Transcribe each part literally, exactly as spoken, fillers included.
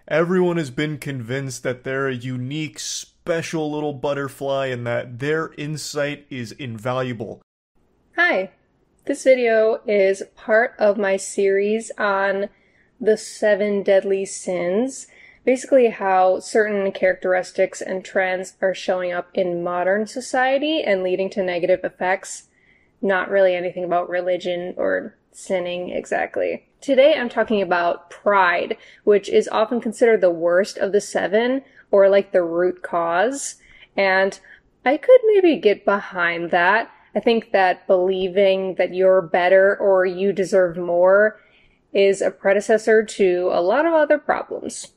Everyone has been convinced that they're a unique, special little butterfly and that their insight is invaluable. Hi, this video is part of my series on the seven deadly sins, basically how certain characteristics and trends are showing up in modern society and leading to negative effects. Not really anything about religion or sinning exactly. Today I'm talking about pride, which is often considered the worst of the seven, or like the root cause, and I could maybe get behind that. I think that believing that you're better or you deserve more is a predecessor to a lot of other problems.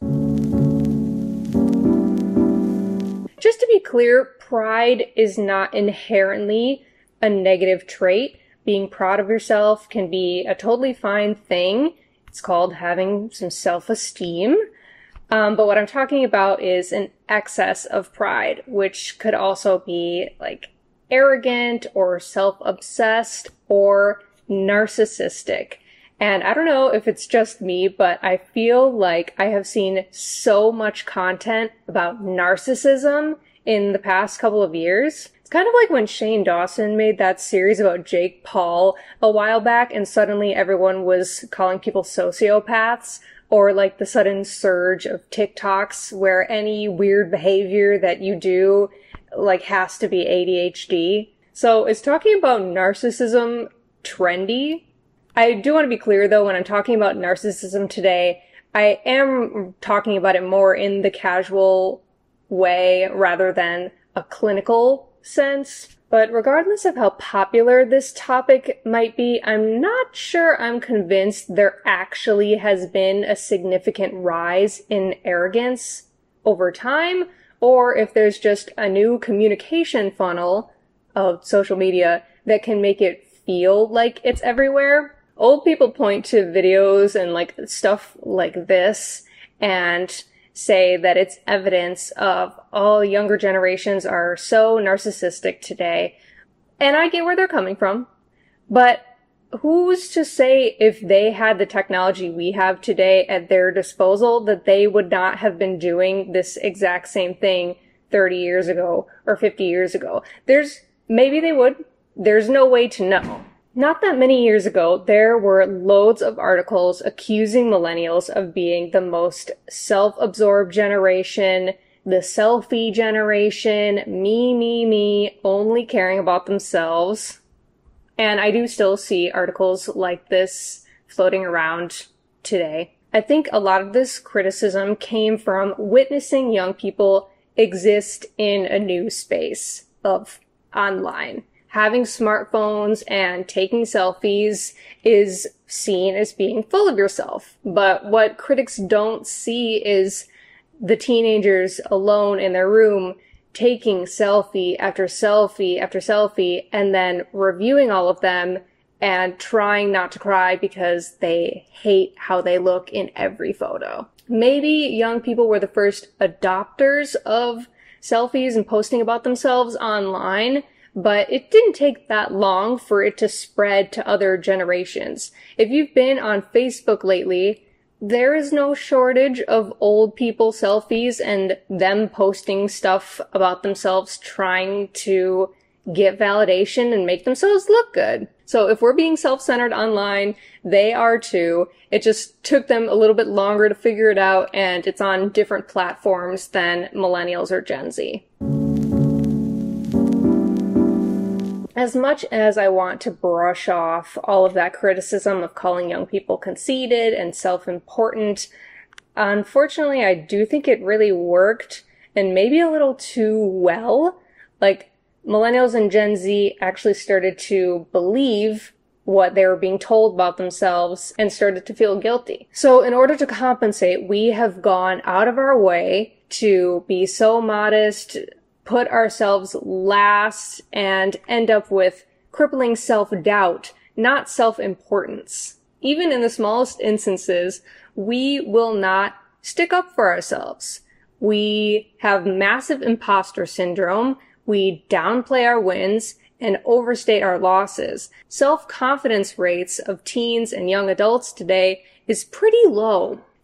Just to be clear, pride is not inherently a negative trait. Being proud of yourself can be a totally fine thing. It's called having some self-esteem. Um, but what I'm talking about is an excess of pride, which could also be like arrogant or self-obsessed or narcissistic. And I don't know if it's just me, but I feel like I have seen so much content about narcissism in the past couple of years. It's kind of like when Shane Dawson made that series about Jake Paul a while back, and suddenly everyone was calling people sociopaths, or like the sudden surge of TikToks where any weird behavior that you do like has to be A D H D. So is talking about narcissism trendy? I do want to be clear though, when I'm talking about narcissism today, I am talking about it more in the casual way rather than a clinical sense. But regardless of how popular this topic might be, I'm not sure I'm convinced there actually has been a significant rise in arrogance over time, or if there's just a new communication funnel of social media that can make it feel like it's everywhere. Old people point to videos and like stuff like this and say that it's evidence of all younger generations are so narcissistic today. And I get where they're coming from. But who's to say if they had the technology we have today at their disposal that they would not have been doing this exact same thing thirty years ago or fifty years ago? There's, maybe they would. There's no way to know. Not that many years ago, there were loads of articles accusing millennials of being the most self-absorbed generation, the selfie generation, me, me, me, only caring about themselves. And I do still see articles like this floating around today. I think a lot of this criticism came from witnessing young people exist in a new space of online. Having smartphones and taking selfies is seen as being full of yourself. But what critics don't see is the teenagers alone in their room taking selfie after selfie after selfie and then reviewing all of them and trying not to cry because they hate how they look in every photo. Maybe young people were the first adopters of selfies and posting about themselves online, but it didn't take that long for it to spread to other generations. If you've been on Facebook lately, there is no shortage of old people selfies and them posting stuff about themselves trying to get validation and make themselves look good. So if we're being self-centered online, they are too. It just took them a little bit longer to figure it out, and it's on different platforms than millennials or Gen Z. As much as I want to brush off all of that criticism of calling young people conceited and self-important, unfortunately, I do think it really worked, and maybe a little too well. Like, millennials and Gen Z actually started to believe what they were being told about themselves and started to feel guilty. So in order to compensate, we have gone out of our way to be so modest, put ourselves last, and end up with crippling self-doubt, not self-importance. Even in the smallest instances, we will not stick up for ourselves. We have massive imposter syndrome, we downplay our wins, and overstate our losses. Self-confidence rates of teens and young adults today is pretty low.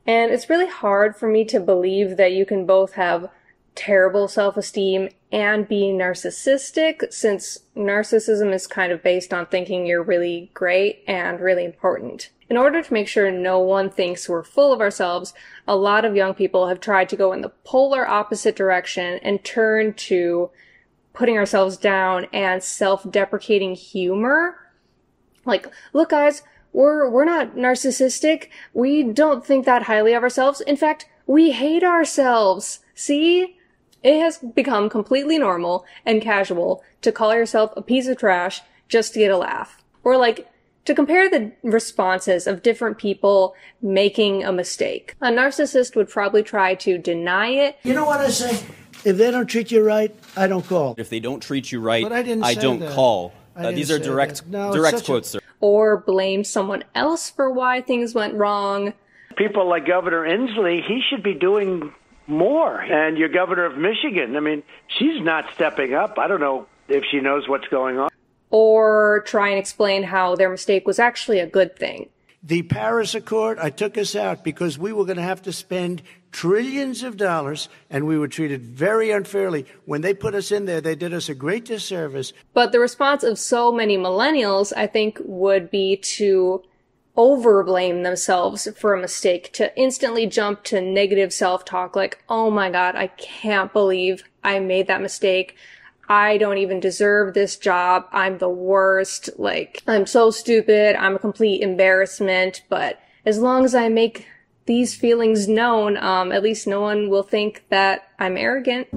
And it's really hard for me to believe that you can both have terrible self-esteem and be narcissistic, since narcissism is kind of based on thinking you're really great and really important. In order to make sure no one thinks we're full of ourselves, a lot of young people have tried to go in the polar opposite direction and turn to putting ourselves down and self-deprecating humor. Like, look guys, we're we're not narcissistic. We don't think that highly of ourselves. In fact, we hate ourselves. See? It has become completely normal and casual to call yourself a piece of trash just to get a laugh. Or like, to compare the responses of different people making a mistake. A narcissist would probably try to deny it. You know what I say? If they don't treat you right, I don't call. If they don't treat you right, But I didn't I say don't that. call. I Uh, didn't these are say direct, that. No, it's direct such a- quotes, sir. Or blame someone else for why things went wrong. People like Governor Inslee, he should be doing more. And your governor of Michigan, I mean, she's not stepping up. I don't know if she knows what's going on. Or try and explain how their mistake was actually a good thing. The Paris Accord, I took us out because we were going to have to spend trillions of dollars, and we were treated very unfairly. When they put us in there, they did us a great disservice. But the response of so many millennials, I think, would be to overblame themselves for a mistake, to instantly jump to negative self-talk like, oh my god, I can't believe I made that mistake. I don't even deserve this job. I'm the worst. Like, I'm so stupid. I'm a complete embarrassment. But as long as I make these feelings known, um, at least no one will think that I'm arrogant.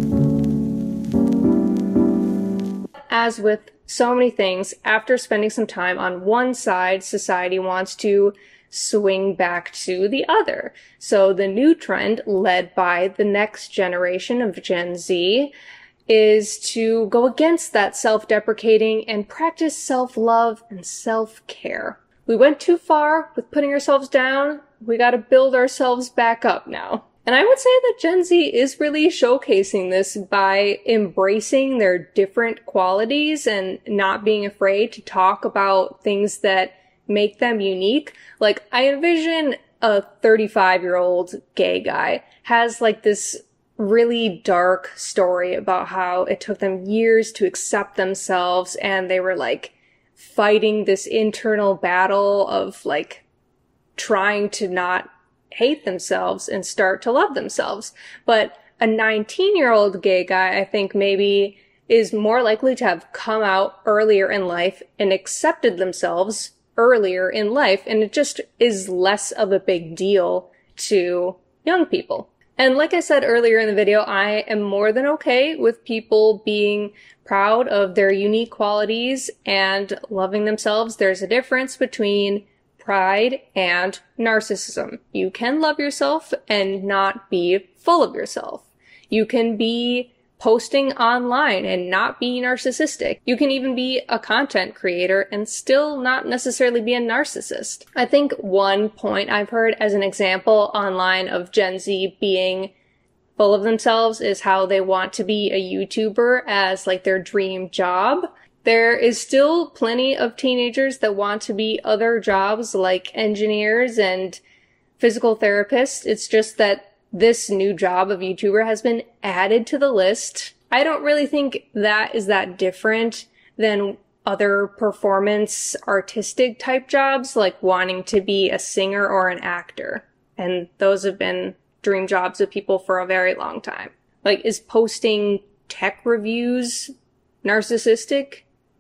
As with so many things, after spending some time on one side, society wants to swing back to the other. So the new trend, led by the next generation of Gen Z, is to go against that self-deprecating and practice self-love and self-care. We went too far with putting ourselves down. We gotta build ourselves back up now. And I would say that Gen Z is really showcasing this by embracing their different qualities and not being afraid to talk about things that make them unique. Like, I envision a thirty-five-year-old gay guy has like this really dark story about how it took them years to accept themselves, and they were like fighting this internal battle of like trying to not hate themselves and start to love themselves. But a nineteen-year-old gay guy, I think, maybe is more likely to have come out earlier in life and accepted themselves earlier in life, and it just is less of a big deal to young people. And like I said earlier in the video, I am more than okay with people being proud of their unique qualities and loving themselves. There's a difference between pride and narcissism. You can love yourself and not be full of yourself. You can be posting online and not be narcissistic. You can even be a content creator and still not necessarily be a narcissist. I think one point I've heard as an example online of Gen Z being full of themselves is how they want to be a YouTuber as like their dream job. There is still plenty of teenagers that want to be other jobs like engineers and physical therapists. It's just that this new job of YouTuber has been added to the list. I don't really think that is that different than other performance artistic type jobs, like wanting to be a singer or an actor. And those have been dream jobs of people for a very long time. Like, is posting tech reviews narcissistic?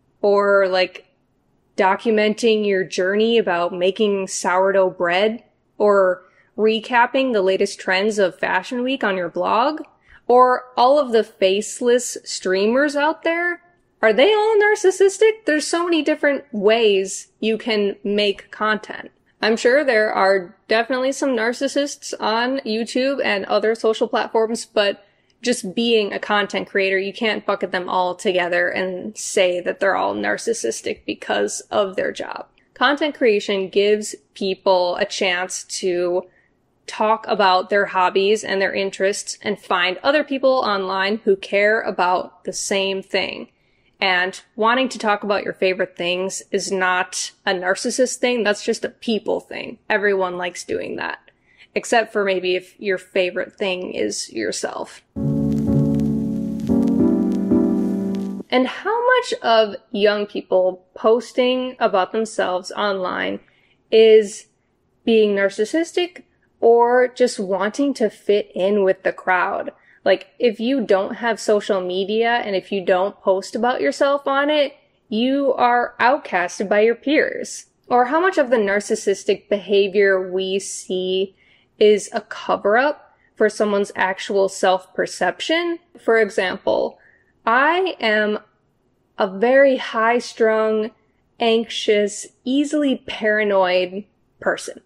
Or like documenting your journey about making sourdough bread? Or recapping the latest trends of Fashion Week on your blog? Or all of the faceless streamers out there? Are they all narcissistic? There's so many different ways you can make content. I'm sure there are definitely some narcissists on YouTube and other social platforms, but just being a content creator, you can't bucket them all together and say that they're all narcissistic because of their job. Content creation gives people a chance to talk about their hobbies and their interests and find other people online who care about the same thing. And wanting to talk about your favorite things is not a narcissist thing. That's just a people thing. Everyone likes doing that. except for maybe if your favorite thing is yourself. And how much of young people posting about themselves online is being narcissistic or just wanting to fit in with the crowd? Like, if you don't have social media and if you don't post about yourself on it, you are outcasted by your peers. Or how much of the narcissistic behavior we see is a cover-up for someone's actual self-perception? For example, I am a very high-strung, anxious, easily paranoid person.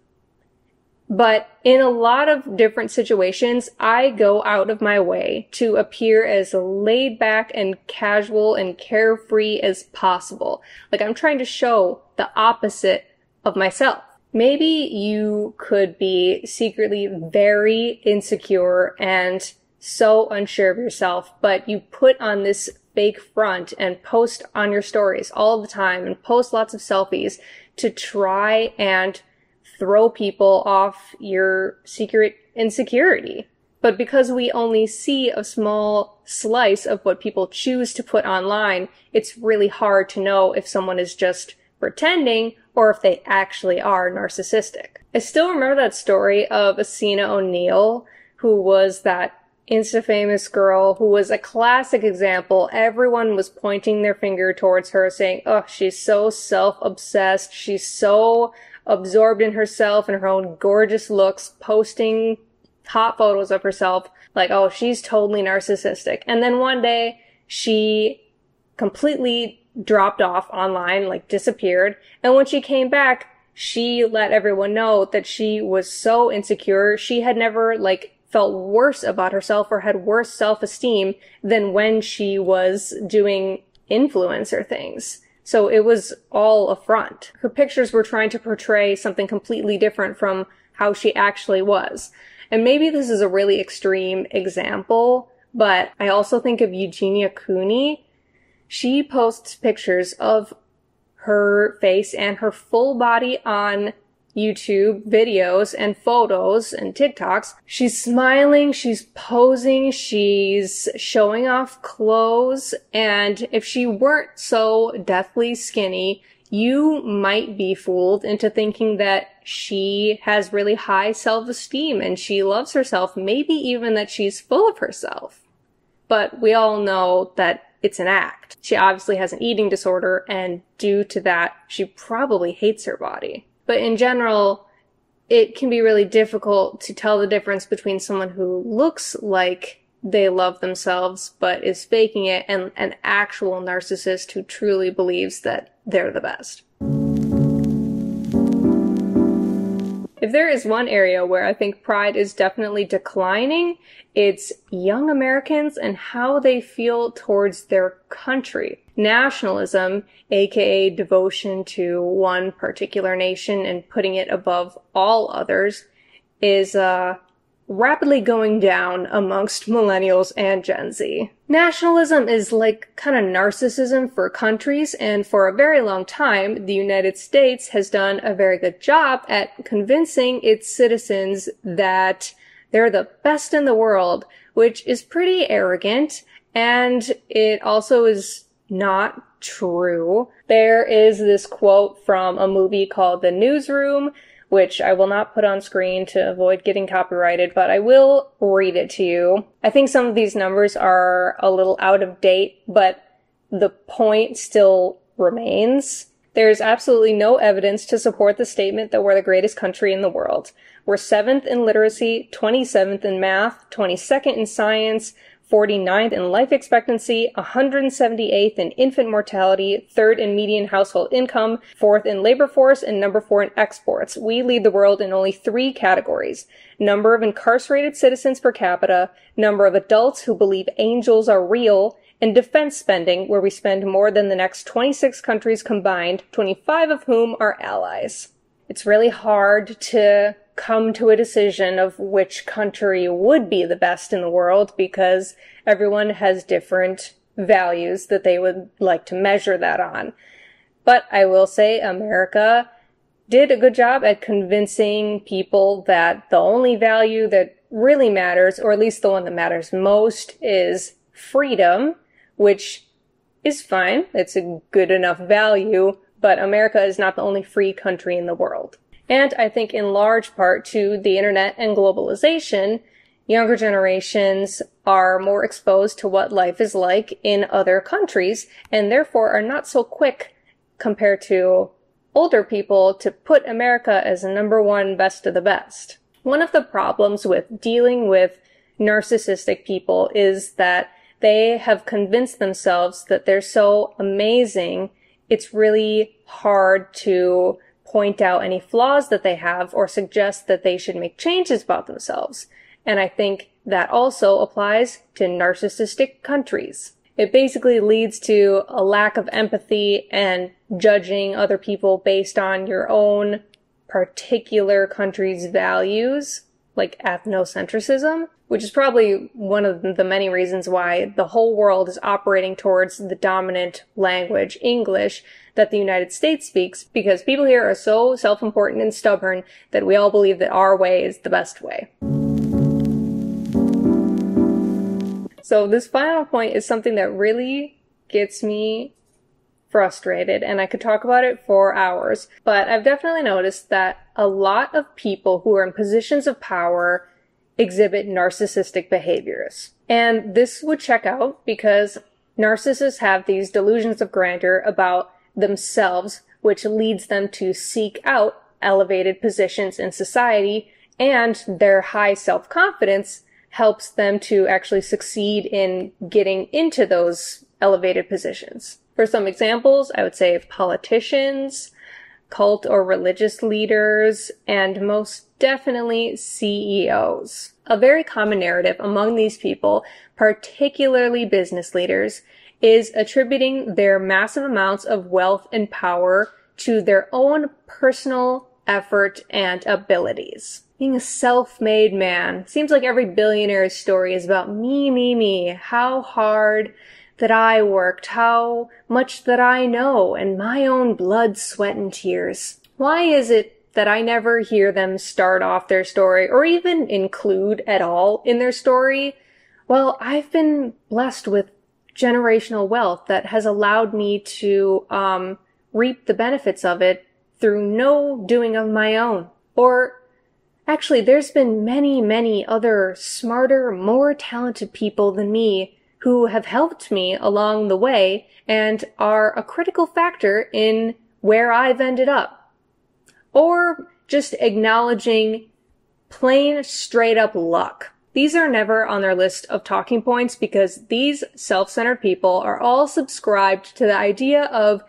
But in a lot of different situations, I go out of my way to appear as laid back and casual and carefree as possible. Like, I'm trying to show the opposite of myself. Maybe you could be secretly very insecure and so unsure of yourself, but you put on this fake front and post on your stories all the time and post lots of selfies to try and throw people off your secret insecurity. But because we only see a small slice of what people choose to put online, it's really hard to know if someone is just pretending or if they actually are narcissistic. I still remember that story of Asina O'Neil, who was that Insta-famous girl who was a classic example. Everyone was pointing their finger towards her saying, oh, she's so self-obsessed. She's so absorbed in herself and her own gorgeous looks, posting hot photos of herself like, oh, she's totally narcissistic. And then one day she completely dropped off online, like disappeared. And when she came back, she let everyone know that she was so insecure. She had never like felt worse about herself or had worse self-esteem than when she was doing influencer things. So it was all a front. Her pictures were trying to portray something completely different from how she actually was. And maybe this is a really extreme example, but I also think of Eugenia Cooney. She posts pictures of her face and her full body on YouTube videos and photos and TikToks. She's smiling, she's posing, she's showing off clothes, and if she weren't so deathly skinny, you might be fooled into thinking that she has really high self-esteem and she loves herself, maybe even that she's full of herself. But we all know that it's an act. She obviously has an eating disorder, and due to that, she probably hates her body. But in general, it can be really difficult to tell the difference between someone who looks like they love themselves but is faking it and an actual narcissist who truly believes that they're the best. If there is one area where I think pride is definitely declining, it's young Americans and how they feel towards their country. Nationalism, aka devotion to one particular nation and putting it above all others, is uh, rapidly going down amongst millennials and Gen Z. Nationalism is like kind of narcissism for countries, and for a very long time, the United States has done a very good job at convincing its citizens that they're the best in the world, which is pretty arrogant, and it also is not true. There is this quote from a movie called The Newsroom, which I will not put on screen to avoid getting copyrighted, but I will read it to you. I think some of these numbers are a little out of date, but the point still remains. There's absolutely no evidence to support the statement that we're the greatest country in the world. We're seventh in literacy, twenty-seventh in math, twenty-second in science, forty-ninth in life expectancy, one hundred seventy-eighth in infant mortality, third in median household income, fourth in labor force, and number four in exports. We lead the world in only three categories: number of incarcerated citizens per capita, number of adults who believe angels are real, and defense spending, where we spend more than the next twenty-six countries combined, twenty-five of whom are allies. It's really hard to come to a decision of which country would be the best in the world because everyone has different values that they would like to measure that on. But I will say America did a good job at convincing people that the only value that really matters, or at least the one that matters most, is freedom, which is fine. It's a good enough value, but America is not the only free country in the world. And I think in large part to the internet and globalization, younger generations are more exposed to what life is like in other countries, and therefore are not so quick compared to older people to put America as number one best of the best. One of the problems with dealing with narcissistic people is that they have convinced themselves that they're so amazing, it's really hard to point out any flaws that they have or suggest that they should make changes about themselves. And I think that also applies to narcissistic countries. It basically leads to a lack of empathy and judging other people based on your own particular country's values, like ethnocentrism, which is probably one of the many reasons why the whole world is operating towards the dominant language, English, that the United States speaks, because people here are so self-important and stubborn that we all believe that our way is the best way. So this final point is something that really gets me frustrated, and I could talk about it for hours, but I've definitely noticed that a lot of people who are in positions of power exhibit narcissistic behaviors. And this would check out because narcissists have these delusions of grandeur about themselves, which leads them to seek out elevated positions in society, and their high self-confidence helps them to actually succeed in getting into those elevated positions. For some examples, I would say politicians, cult or religious leaders, and most definitely C E Os. A very common narrative among these people, particularly business leaders, is attributing their massive amounts of wealth and power to their own personal effort and abilities. Being a self-made man. Seems like every billionaire's story is about me, me, me. How hard that I worked, how much that I know, and my own blood, sweat, and tears. Why is it that I never hear them start off their story, or even include at all in their story? Well, I've been blessed with generational wealth that has allowed me to um, reap the benefits of it through no doing of my own. Or actually, there's been many, many other smarter, more talented people than me who have helped me along the way and are a critical factor in where I've ended up. Or just acknowledging plain, straight up luck. These are never on their list of talking points because these self-centered people are all subscribed to the idea of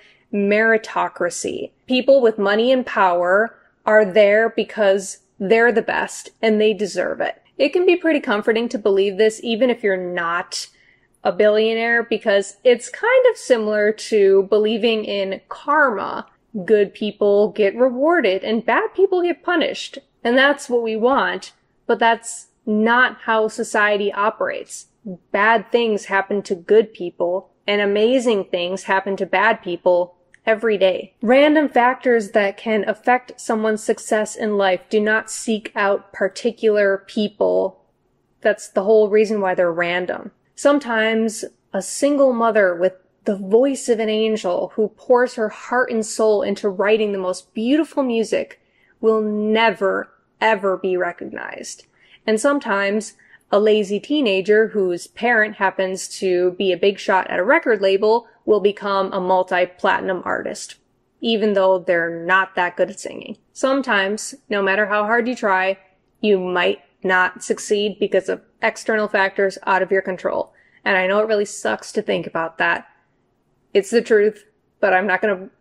meritocracy. People with money and power are there because they're the best and they deserve it. It can be pretty comforting to believe this even if you're not a billionaire, because it's kind of similar to believing in karma. Good people get rewarded and bad people get punished. And that's what we want, but that's not how society operates. Bad things happen to good people and amazing things happen to bad people every day. Random factors that can affect someone's success in life do not seek out particular people. That's the whole reason why they're random. Sometimes a single mother with the voice of an angel who pours her heart and soul into writing the most beautiful music will never, ever be recognized. And sometimes a lazy teenager whose parent happens to be a big shot at a record label will become a multi-platinum artist, even though they're not that good at singing. Sometimes, no matter how hard you try, you might not succeed because of external factors out of your control. And I know it really sucks to think about that. It's the truth, but I'm not going to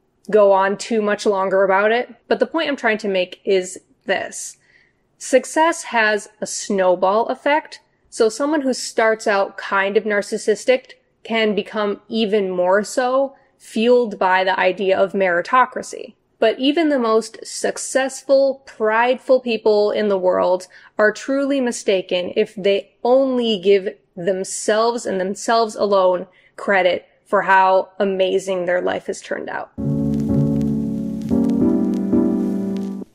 go on too much longer about it. But the point I'm trying to make is this. Success has a snowball effect, so someone who starts out kind of narcissistic can become even more so, fueled by the idea of meritocracy. But even the most successful, prideful people in the world are truly mistaken if they only give themselves and themselves alone credit for how amazing their life has turned out.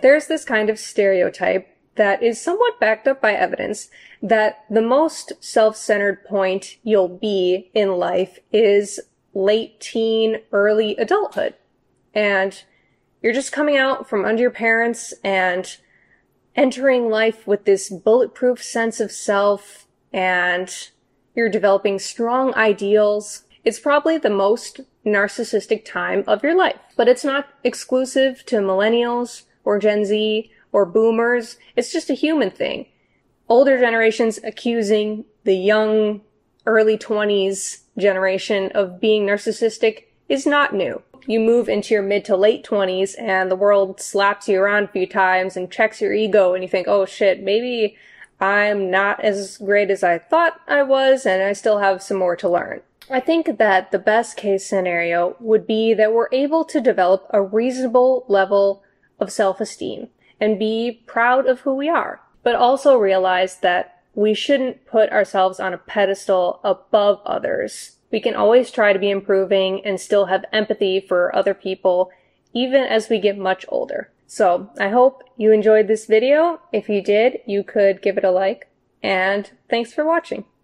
there's this kind of stereotype that is somewhat backed up by evidence that the most self-centered point you'll be in life is late teen, early adulthood. And you're just coming out from under your parents and entering life with this bulletproof sense of self, and you're developing strong ideals. It's probably the most narcissistic time of your life, but it's not exclusive to millennials or Gen Z or boomers. It's just a human thing. Older generations accusing the young, early twenties generation of being narcissistic is not new. You move into your mid to late twenties and the world slaps you around a few times and checks your ego, and you think, oh shit, maybe I'm not as great as I thought I was and I still have some more to learn. I think that the best case scenario would be that we're able to develop a reasonable level of self-esteem and be proud of who we are, but also realize that we shouldn't put ourselves on a pedestal above others. We can always try to be improving and still have empathy for other people, even as we get much older. So I hope you enjoyed this video. If you did, you could give it a like, and thanks for watching.